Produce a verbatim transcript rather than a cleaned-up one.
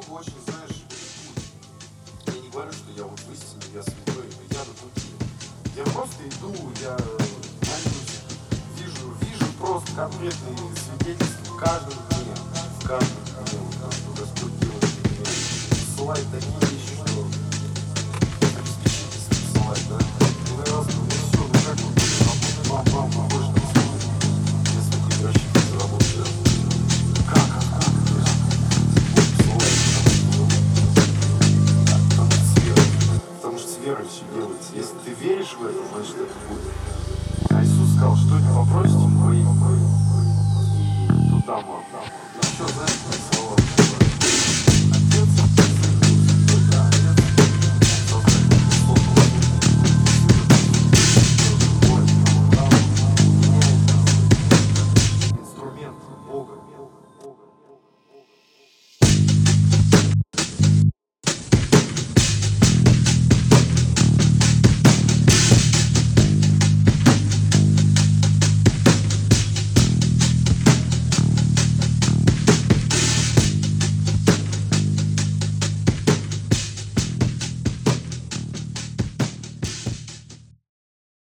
такой очень, знаешь, путь. Я не говорю, что я вот в истине, я святой, но я на пути. Я просто иду, я молюсь, вижу, вижу просто конкретные свидетельства в каждом дне, в каждом дне, вот то, что Господь делает мне, ссылает такие вещи, что обеспечительство ссылает, да. И на раз, ну все, ну как вот, бам, бам, бам, больше не ссылает. Я с такими расчетами работаю, да. Как, откуда, то есть, Бог ссылает, потому что с верой, потому что с верой все делается. Если ты веришь в это, значит это будет. А Иисус сказал, что не попросите, мы и туда мы отдам.